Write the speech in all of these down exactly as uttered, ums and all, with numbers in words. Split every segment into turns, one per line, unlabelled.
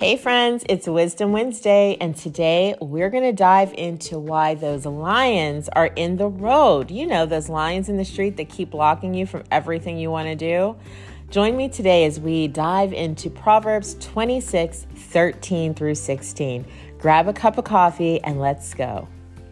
Hey friends, it's Wisdom Wednesday, and today we're going to dive into why those lions are in the road. You know, those lions in the street that keep blocking you from everything you want to do. Join me today as we dive into Proverbs twenty-six, thirteen through sixteen. Grab a cup of coffee and let's go.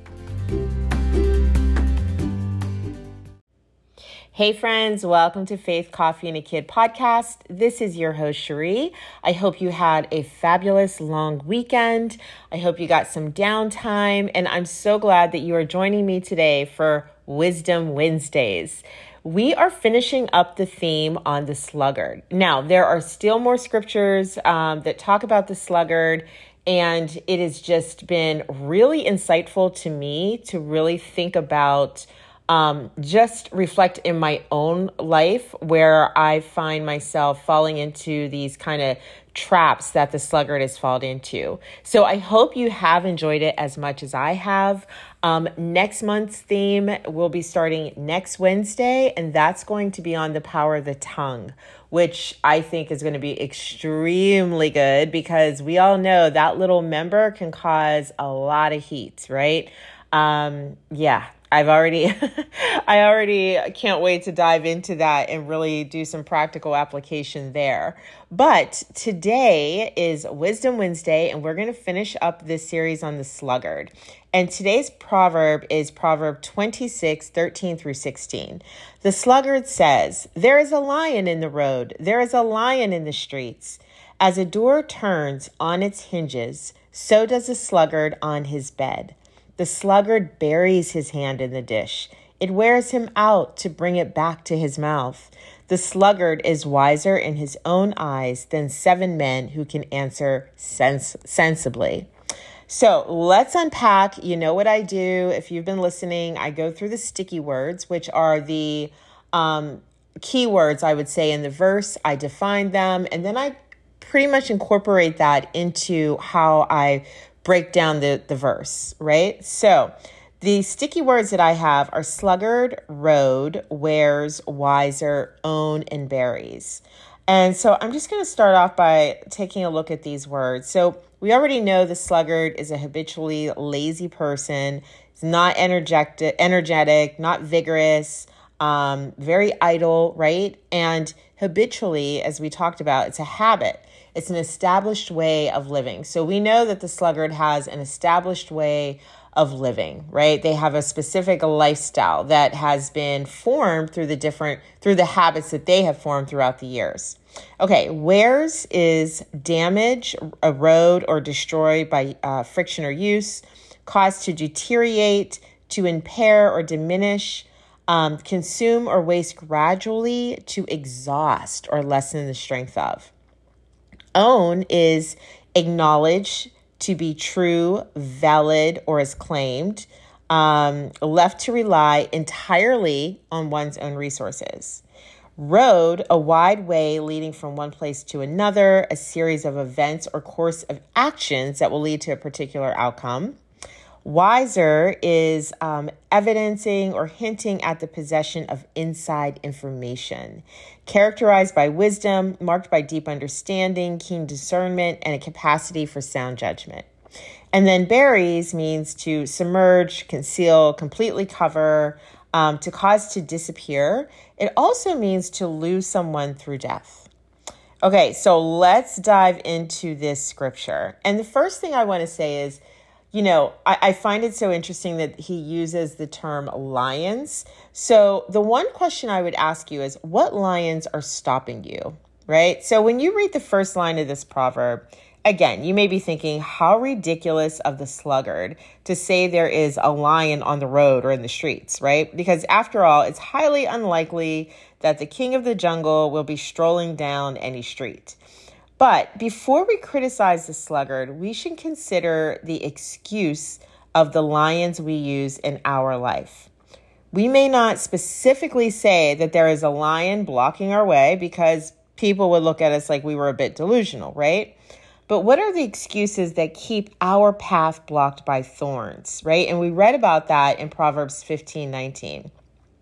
Hey friends, welcome to Faith, Coffee, and a Kid podcast. This is your host, Cherie. I hope you had a fabulous long weekend. I hope you got some downtime, and I'm so glad that you are joining me today for Wisdom Wednesdays. We are finishing up the theme on the sluggard. Now, there are still more scriptures um, that talk about the sluggard, and it has just been really insightful to me to really think about Um, just reflect in my own life where I find myself falling into these kind of traps that the sluggard has fallen into. So I hope you have enjoyed it as much as I have. Um, next month's theme will be starting next Wednesday, and that's going to be on the power of the tongue, which I think is going to be extremely good because we all know that little member can cause a lot of heat, right? Um, yeah. I've already, I already can't wait to dive into that and really do some practical application there. But today is Wisdom Wednesday, and we're going to finish up this series on the sluggard. And today's proverb is Proverb twenty-six, thirteen through sixteen. The sluggard says, "There is a lion in the road. There is a lion in the streets. As a door turns on its hinges, so does a sluggard on his bed. The sluggard buries his hand in the dish. It wears him out to bring it back to his mouth. The sluggard is wiser in his own eyes than seven men who can answer sens- sensibly." So let's unpack. You know what I do. If you've been listening, I go through the sticky words, which are the um, keywords, I would say, in the verse. I define them, and then I pretty much incorporate that into how I break down the, the verse, right? So the sticky words that I have are sluggard, road, wears, wiser, own, and buries. And so I'm just going to start off by taking a look at these words. So we already know the sluggard is a habitually lazy person. It's not energetic, energetic, not vigorous, um, very idle, right? And habitually, as we talked about, it's a habit. It's an established way of living. So we know that the sluggard has an established way of living, right? They have a specific lifestyle that has been formed through the different, through the habits that they have formed throughout the years. Okay, wears is damage, erode, or destroy by uh, friction or use, cause to deteriorate, to impair or diminish, um, consume or waste gradually, to exhaust or lessen the strength of. Own is acknowledged to be true, valid, or is claimed, um, left to rely entirely on one's own resources. Road, a wide way leading from one place to another, a series of events or course of actions that will lead to a particular outcome. Wiser is um, evidencing or hinting at the possession of inside information, characterized by wisdom, marked by deep understanding, keen discernment, and a capacity for sound judgment. And then buries means to submerge, conceal, completely cover, um, to cause to disappear. It also means to lose someone through death. Okay, so let's dive into this scripture. And the first thing I want to say is, you know, I, I find it so interesting that he uses the term lions. So the one question I would ask you is, what lions are stopping you, right? So when you read the first line of this proverb, again, you may be thinking, how ridiculous of the sluggard to say there is a lion on the road or in the streets, right? Because after all, it's highly unlikely that the king of the jungle will be strolling down any street. But before we criticize the sluggard, we should consider the excuse of the lions we use in our life. We may not specifically say that there is a lion blocking our way because people would look at us like we were a bit delusional, right? But what are the excuses that keep our path blocked by thorns, right? And we read about that in Proverbs fifteen nineteen.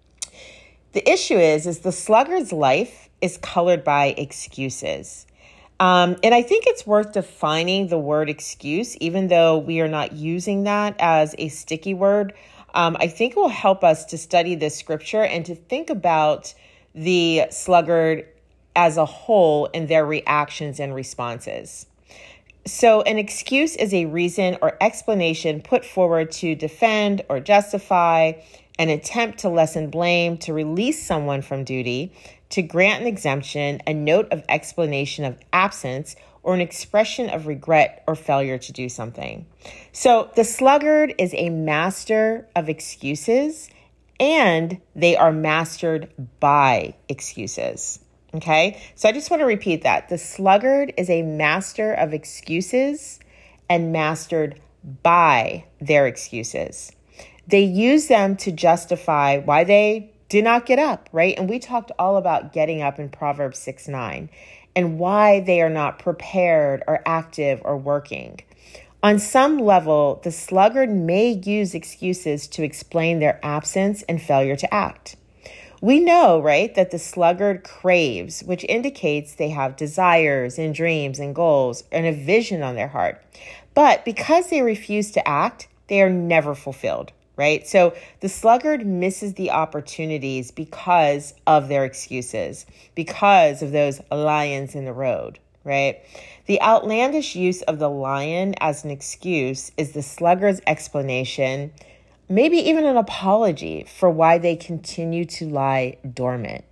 The issue is, is the sluggard's life is colored by excuses. Um, and I think it's worth defining the word excuse, even though we are not using that as a sticky word. Um, I think it will help us to study this scripture and to think about the sluggard as a whole and their reactions and responses. So an excuse is a reason or explanation put forward to defend or justify an attempt to lessen blame, to release someone from duty, to grant an exemption, a note of explanation of absence, or an expression of regret or failure to do something. So the sluggard is a master of excuses, and they are mastered by excuses. Okay, so I just want to repeat that. The sluggard is a master of excuses and mastered by their excuses. They use them to justify why they did not get up, right? And we talked all about getting up in Proverbs six nine and why they are not prepared or active or working. On some level, the sluggard may use excuses to explain their absence and failure to act. We know, right, that the sluggard craves, which indicates they have desires and dreams and goals and a vision on their heart. But because they refuse to act, they are never fulfilled, right? So the sluggard misses the opportunities because of their excuses, because of those lions in the road, right? The outlandish use of the lion as an excuse is the sluggard's explanation, maybe even an apology for why they continue to lie dormant.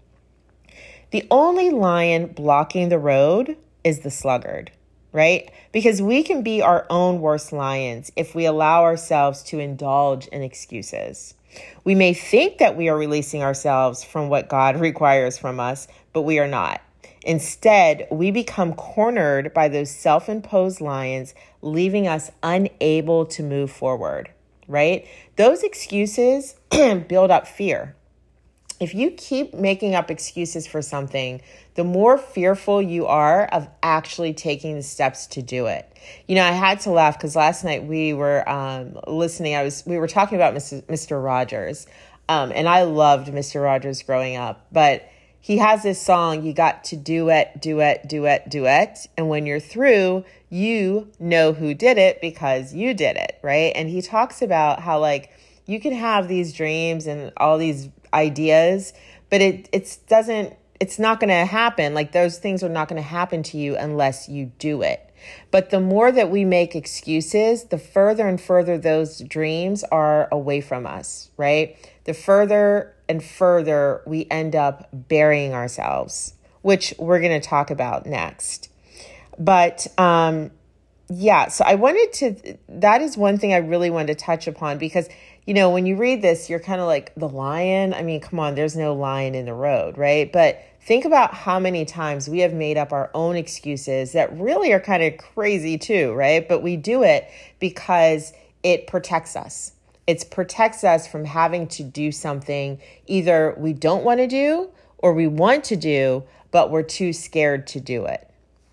The only lion blocking the road is the sluggard, right? Because we can be our own worst lions if we allow ourselves to indulge in excuses. We may think that we are releasing ourselves from what God requires from us, but we are not. Instead, we become cornered by those self-imposed lions, leaving us unable to move forward, right? Those excuses build up fear. If you keep making up excuses for something, the more fearful you are of actually taking the steps to do it. You know, I had to laugh because last night we were um, listening. I was we were talking about Mister Rogers, um, and I loved Mister Rogers growing up. But he has this song, you got to duet, duet, duet, duet. And when you're through, you know who did it because you did it, right? And he talks about how, like, you can have these dreams and all these ideas, but it it's doesn't it's not going to happen. Like, those things are not going to happen to you unless you do it. But the more that we make excuses, the further and further those dreams are away from us, right? The further and further we end up burying ourselves, which we're going to talk about next. But um, yeah, so I wanted to, that is one thing I really wanted to touch upon because, you know, when you read this, you're kind of like, the lion? I mean, come on, there's no lion in the road, right? But think about how many times we have made up our own excuses that really are kind of crazy too, right? But we do it because it protects us. It protects us from having to do something either we don't want to do or we want to do, but we're too scared to do it.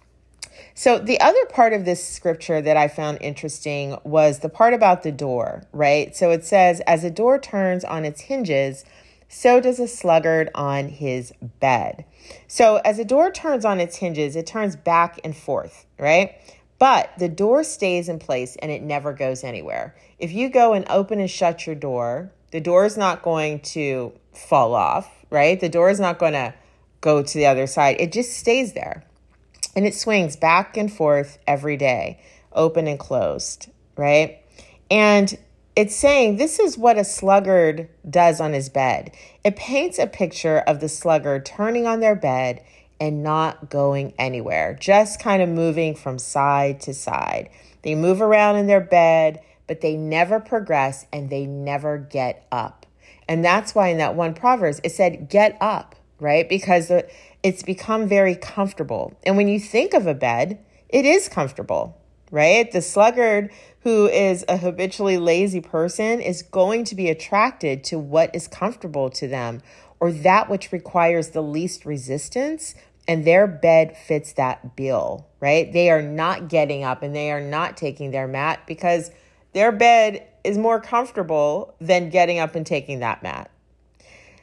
So the other part of this scripture that I found interesting was the part about the door, right? So it says, as a door turns on its hinges, so does a sluggard on his bed. So as a door turns on its hinges, it turns back and forth, right? But the door stays in place and it never goes anywhere. If you go and open and shut your door, the door is not going to fall off, right? The door is not going to go to the other side. It just stays there. And it swings back and forth every day, open and closed, right? And it's saying this is what a sluggard does on his bed. It paints a picture of the sluggard turning on their bed and not going anywhere, just kind of moving from side to side. They move around in their bed, but they never progress and they never get up. And that's why in that one Proverbs, it said, get up, right? Because it's become very comfortable. And when you think of a bed, it is comfortable, right? The sluggard who is a habitually lazy person is going to be attracted to what is comfortable to them or that which requires the least resistance, and their bed fits that bill, right? They are not getting up and they are not taking their mat because their bed is more comfortable than getting up and taking that mat.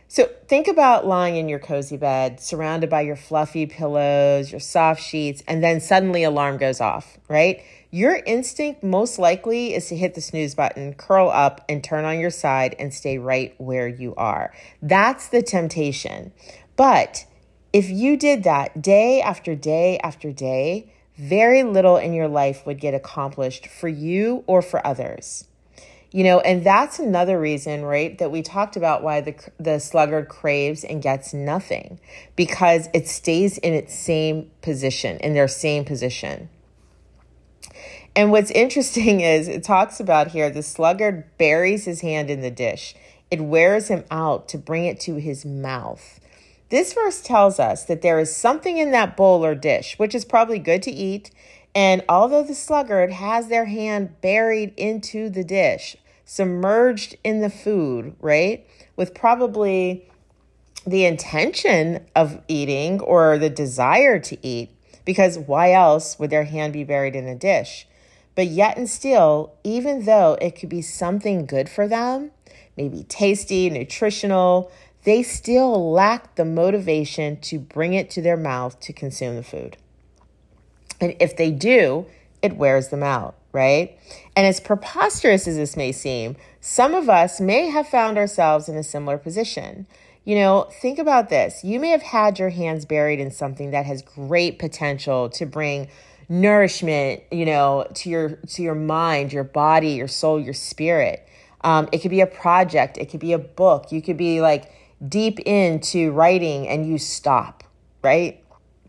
So think about lying in your cozy bed, surrounded by your fluffy pillows, your soft sheets, and then suddenly alarm goes off, right? Your instinct most likely is to hit the snooze button, curl up, and turn on your side and stay right where you are. That's the temptation. But if you did that day after day after day, very little in your life would get accomplished for you or for others. You know, and that's another reason, right, that we talked about why the the sluggard craves and gets nothing, because it stays in its same position, in their same position. And what's interesting is it talks about here, the sluggard buries his hand in the dish. It wears him out to bring it to his mouth. This verse tells us that there is something in that bowl or dish, which is probably good to eat. And although the sluggard has their hand buried into the dish, submerged in the food, right, with probably the intention of eating or the desire to eat, because why else would their hand be buried in a dish? But yet and still, even though it could be something good for them, maybe tasty, nutritional, they still lack the motivation to bring it to their mouth to consume the food. And if they do, it wears them out, right? And as preposterous as this may seem, some of us may have found ourselves in a similar position. You know, think about this. You may have had your hands buried in something that has great potential to bring nourishment, you know, to your to your mind, your body, your soul, your spirit. Um, it could be a project. It could be a book. You could be like deep into writing and you stop, right?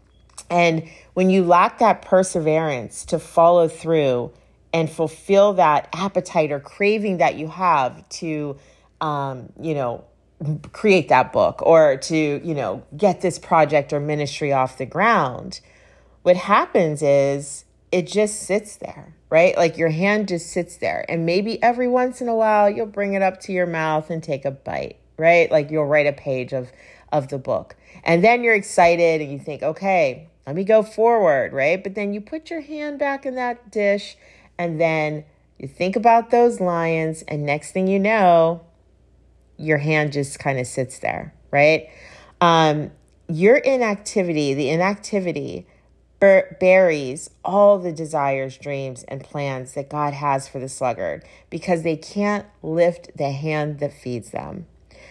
And when you lack that perseverance to follow through and fulfill that appetite or craving that you have to, um, you know, create that book or to, you know, get this project or ministry off the ground, what happens is it just sits there, right? Like your hand just sits there. And maybe every once in a while, you'll bring it up to your mouth and take a bite, right? Like you'll write a page of, of the book. And then you're excited and you think, okay, let me go forward, right? But then you put your hand back in that dish and then you think about those lions and next thing you know, your hand just kind of sits there, right? Um, your inactivity, the inactivity bur- buries all the desires, dreams, and plans that God has for the sluggard because they can't lift the hand that feeds them.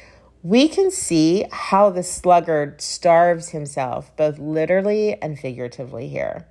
We can see how the sluggard starves himself, both literally and figuratively here.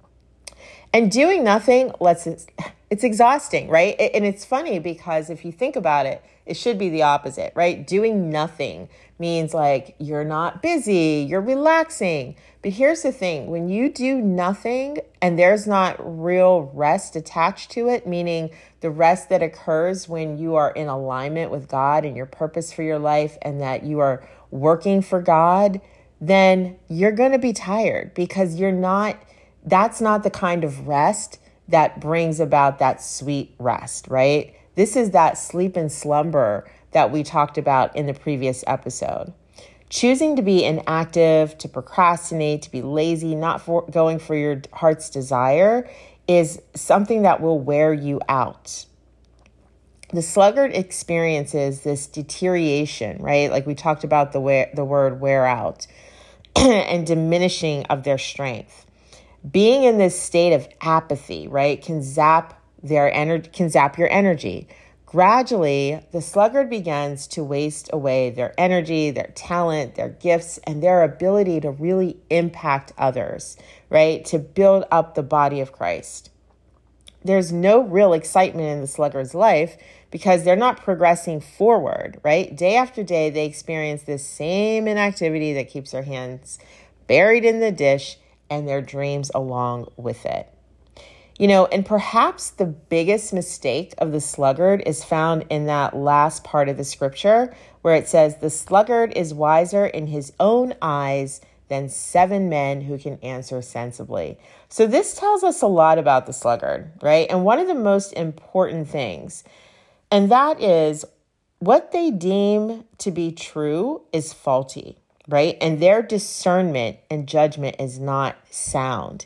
And doing nothing, lets it, it's exhausting, right? And it's funny because if you think about it, it should be the opposite, right? Doing nothing means like you're not busy, you're relaxing. But here's the thing, when you do nothing and there's not real rest attached to it, meaning the rest that occurs when you are in alignment with God and your purpose for your life and that you are working for God, then you're going to be tired because you're not, that's not the kind of rest that brings about that sweet rest, right? This is that sleep and slumber that we talked about in the previous episode. Choosing to be inactive, to procrastinate, to be lazy, not for going for your heart's desire is something that will wear you out. The sluggard experiences this deterioration, right? Like we talked about the wear, the word wear out and diminishing of their strength. Being in this state of apathy, right, can zap their energy, can zap your energy. Gradually, the sluggard begins to waste away their energy, their talent, their gifts, and their ability to really impact others, right? To build up the body of Christ. There's no real excitement in the sluggard's life because they're not progressing forward, right? Day after day, they experience this same inactivity that keeps their hands buried in the dish and their dreams along with it. You know, and perhaps the biggest mistake of the sluggard is found in that last part of the scripture where it says, the sluggard is wiser in his own eyes than seven men who can answer sensibly. So this tells us a lot about the sluggard, right? And one of the most important things, and that is what they deem to be true is faulty, right? And their discernment and judgment is not sound.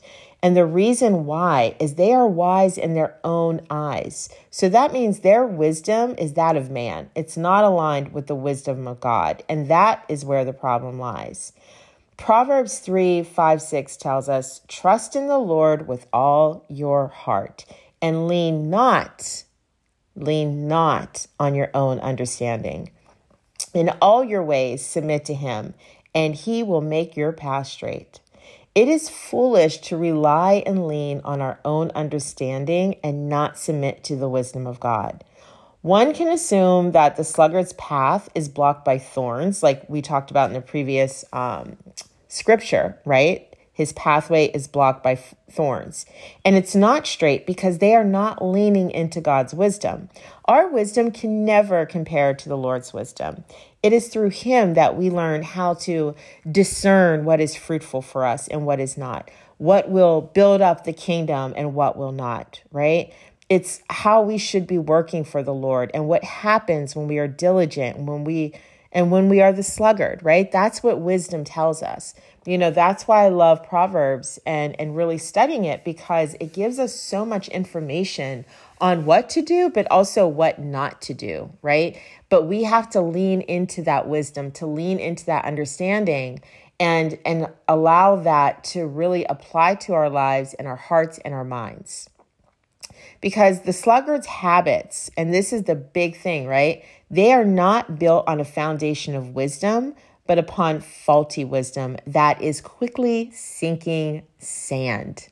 And the reason why is they are wise in their own eyes. So that means their wisdom is that of man. It's not aligned with the wisdom of God. And that is where the problem lies. Proverbs three, five, six tells us, trust in the Lord with all your heart and lean not, lean not on your own understanding. In all your ways, submit to him, and he will make your path straight. It is foolish to rely and lean on our own understanding and not submit to the wisdom of God. One can assume that the sluggard's path is blocked by thorns, like we talked about in the previous um, scripture, right? His pathway is blocked by f- thorns. And it's not straight because they are not leaning into God's wisdom. Our wisdom can never compare to the Lord's wisdom. It is through him that we learn how to discern what is fruitful for us and what is not, what will build up the kingdom and what will not, right? It's how we should be working for the Lord and what happens when we are diligent, when we and when we are the sluggard, right? That's what wisdom tells us. You know, that's why I love Proverbs and, and really studying it, because it gives us so much information on what to do, but also what not to do, right? But we have to lean into that wisdom, to lean into that understanding and, and allow that to really apply to our lives and our hearts and our minds. Because the sluggard's habits, and this is the big thing, right? They are not built on a foundation of wisdom, but upon faulty wisdom that is quickly sinking sand.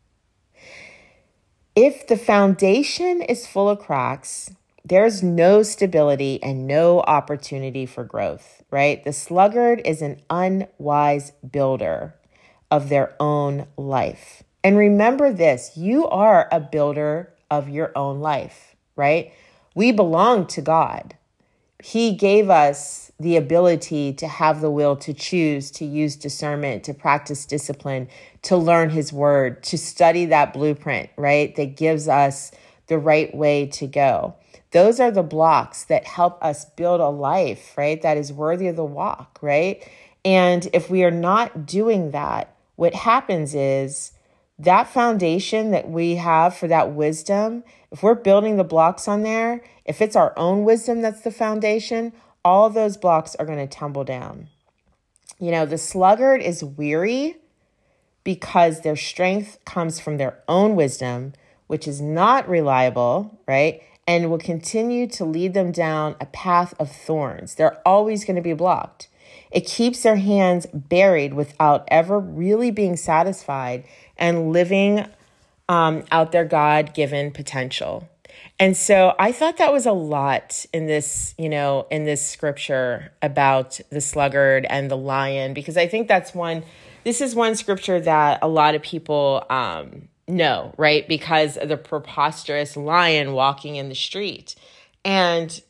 If the foundation is full of cracks, there's no stability and no opportunity for growth, right? The sluggard is an unwise builder of their own life. And remember this, you are a builder of your own life, right? We belong to God. He gave us the ability to have the will to choose, to use discernment, to practice discipline, to learn his word, to study that blueprint, right? That gives us the right way to go. Those are the blocks that help us build a life, right? That is worthy of the walk, right? And if we are not doing that, what happens is that foundation that we have for that wisdom, if we're building the blocks on there, if it's our own wisdom that's the foundation, all of those blocks are going to tumble down. You know, the sluggard is weary because their strength comes from their own wisdom, which is not reliable, right? And will continue to lead them down a path of thorns. They're always going to be blocked. It keeps their hands buried without ever really being satisfied and living um, out their God-given potential. And so I thought that was a lot in this, you know, in this scripture about the sluggard and the lion, because I think that's one, this is one scripture that a lot of people um, know, right? Because of the preposterous lion walking in the street. And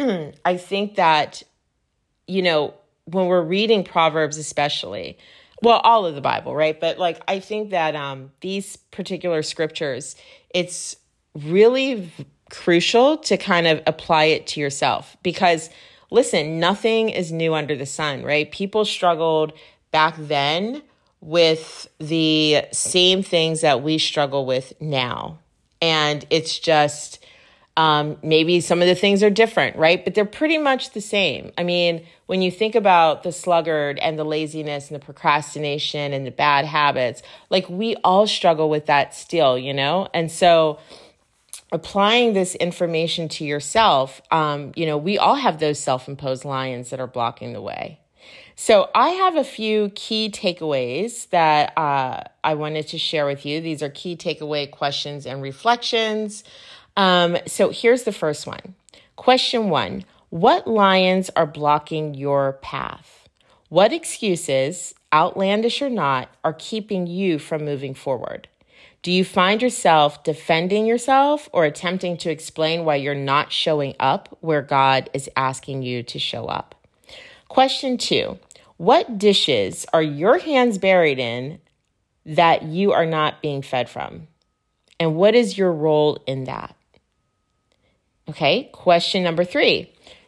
I think that, you know, when we're reading Proverbs especially, well, all of the Bible, right? But like, I think that um, these particular scriptures, it's really v- crucial to kind of apply it to yourself. Because listen, nothing is new under the sun, right? People struggled back then with the same things that we struggle with now. And it's just, Um, maybe some of the things are different, right? But they're pretty much the same. I mean, when you think about the sluggard and the laziness and the procrastination and the bad habits, like we all struggle with that still, you know? And so applying this information to yourself, um, you know, we all have those self-imposed lions that are blocking the way. So I have a few key takeaways that uh, I wanted to share with you. These are key takeaway questions and reflections. Um, so here's the first one. Question one, what lions are blocking your path? What excuses, outlandish or not, are keeping you from moving forward? Do you find yourself defending yourself or attempting to explain why you're not showing up where God is asking you to show up? Question two, what dishes are your hands buried in that you are not being fed from? And what is your role in that? Okay, question number three.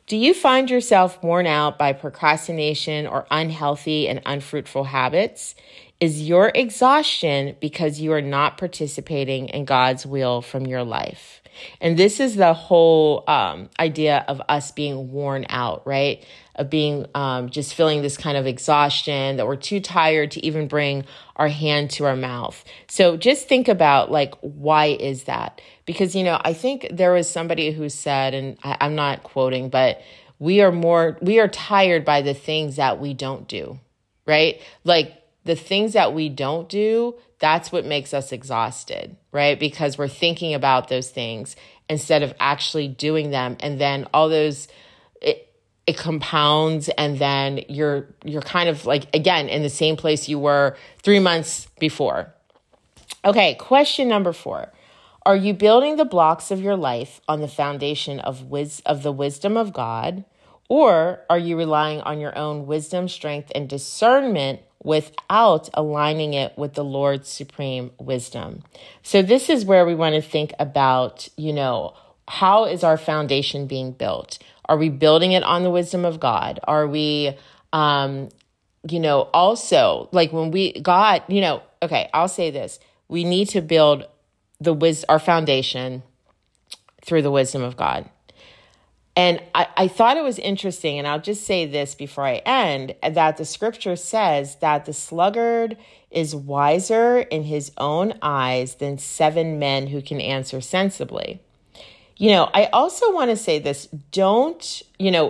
Do you find yourself worn out by procrastination or unhealthy and unfruitful habits? Is your exhaustion because you are not participating in God's will from your life? And this is the whole um, idea of us being worn out, right? Of being um, just feeling this kind of exhaustion, that we're too tired to even bring our hand to our mouth. So just think about, like, why is that? Because, you know, I think there was somebody who said, and I, I'm not quoting, but we are more, we are tired by the things that we don't do, right? Like the things that we don't do, that's what makes us exhausted, right? Because we're thinking about those things instead of actually doing them. And then all those, it, it compounds, and then you're you're kind of like, again, in the same place you were three months before. Okay, question number four. Are you building the blocks of your life on the foundation of wis- of the wisdom of God, or are you relying on your own wisdom, strength, and discernment without aligning it with the Lord's supreme wisdom? So this is where we want to think about, you know, how is our foundation being built? Are we building it on the wisdom of God? Are we, um, you know, also like when we, God, you know, okay, I'll say this. We need to build the wis- our foundation through the wisdom of God. And I, I thought it was interesting, and I'll just say this before I end, that the scripture says that the sluggard is wiser in his own eyes than seven men who can answer sensibly. You know, I also want to say this, don't, you know,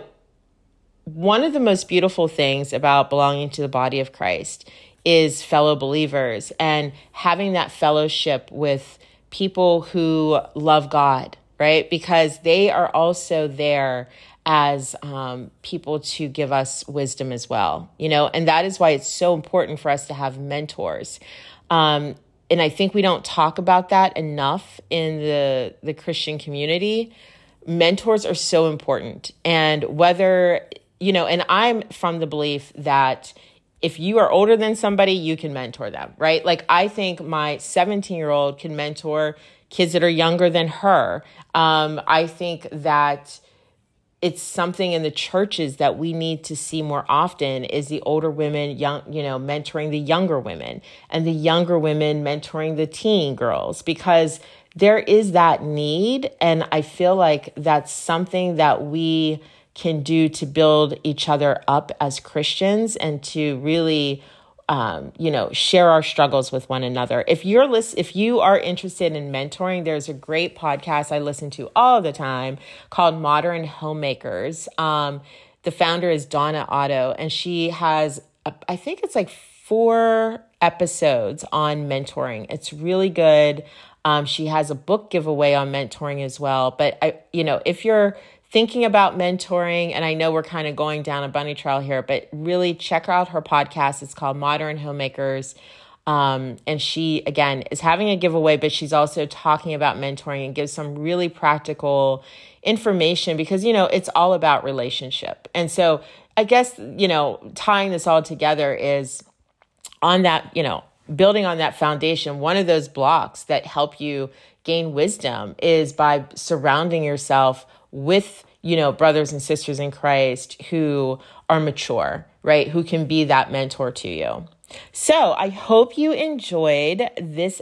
one of the most beautiful things about belonging to the body of Christ is fellow believers and having that fellowship with people who love God, right? Because they are also there as um, people to give us wisdom as well, you know, and that is why it's so important for us to have mentors. Um, and I think we don't talk about that enough in the, the Christian community. Mentors are so important. And whether, you know, and I'm from the belief that if you are older than somebody, you can mentor them, right? Like I think my seventeen-year-old can mentor kids that are younger than her. Um, I think that it's something in the churches that we need to see more often is the older women, young, you know, mentoring the younger women, and the younger women mentoring the teen girls, because there is that need. And I feel like that's something that we can do to build each other up as Christians and to really Um, you know, share our struggles with one another. If you're list, if you are interested in mentoring, there's a great podcast I listen to all the time called Modern Homemakers. Um, the founder is Donna Otto, and she has, a, I think it's like four episodes on mentoring. It's really good. Um, she has a book giveaway on mentoring as well. But I, you know, if you're thinking about mentoring, and I know we're kind of going down a bunny trail here, but really check out her podcast. It's called Modern Homemakers. Um, and she, again, is having a giveaway, but she's also talking about mentoring and gives some really practical information because, you know, it's all about relationship. And so I guess, you know, tying this all together is on that, you know, building on that foundation. One of those blocks that help you gain wisdom is by surrounding yourself with, you know, brothers and sisters in Christ who are mature, right? Who can be that mentor to you. So I hope you enjoyed this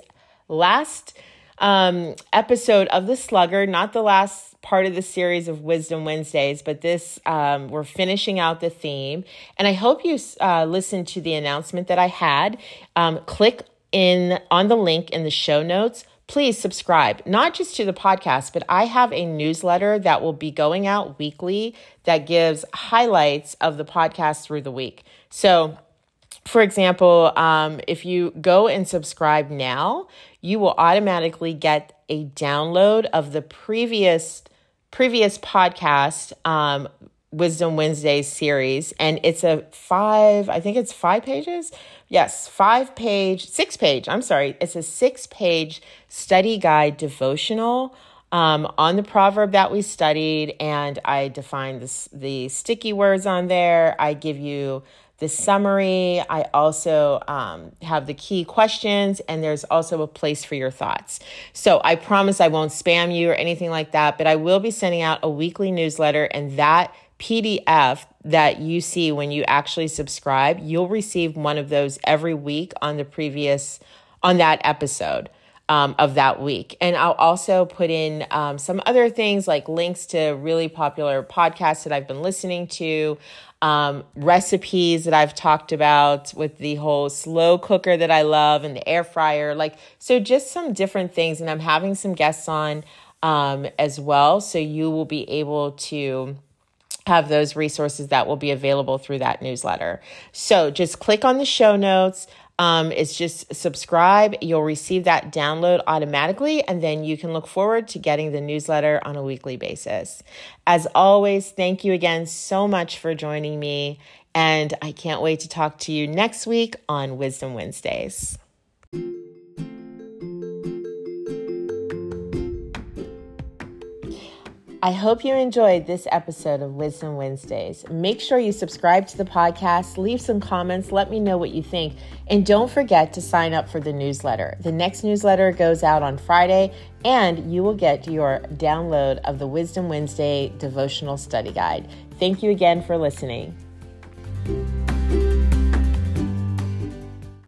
last um, episode of The Sluggard, not the last part of the series of Wisdom Wednesdays, but this, um, we're finishing out the theme. And I hope you uh, listened to the announcement that I had. Um, click in on the link in the show notes. Please subscribe, not just to the podcast, but I have a newsletter that will be going out weekly that gives highlights of the podcast through the week. So, for example, um, if you go and subscribe now, you will automatically get a download of the previous previous podcast, um, Wisdom Wednesdays series. And it's a five, I think it's five pages. Yes, five page, six page, I'm sorry. It's a six page study guide devotional um, on the proverb that we studied. And I define this, the sticky words on there. I give you the summary. I also um, have the key questions, and there's also a place for your thoughts. So I promise I won't spam you or anything like that, but I will be sending out a weekly newsletter, and that P D F that you see when you actually subscribe, you'll receive one of those every week on the previous, on that episode um, of that week. And I'll also put in um, some other things like links to really popular podcasts that I've been listening to, um, recipes that I've talked about with the whole slow cooker that I love and the air fryer. Like, so just some different things. And I'm having some guests on um, as well. So you will be able to have those resources that will be available through that newsletter. So just click on the show notes. Um, it's just subscribe. You'll receive that download automatically, and then you can look forward to getting the newsletter on a weekly basis. As always, thank you again so much for joining me, and I can't wait to talk to you next week on Wisdom Wednesdays. I hope you enjoyed this episode of Wisdom Wednesdays. Make sure you subscribe to the podcast, leave some comments, let me know what you think, and don't forget to sign up for the newsletter. The next newsletter goes out on Friday, and you will get your download of the Wisdom Wednesday devotional study guide. Thank you again for listening.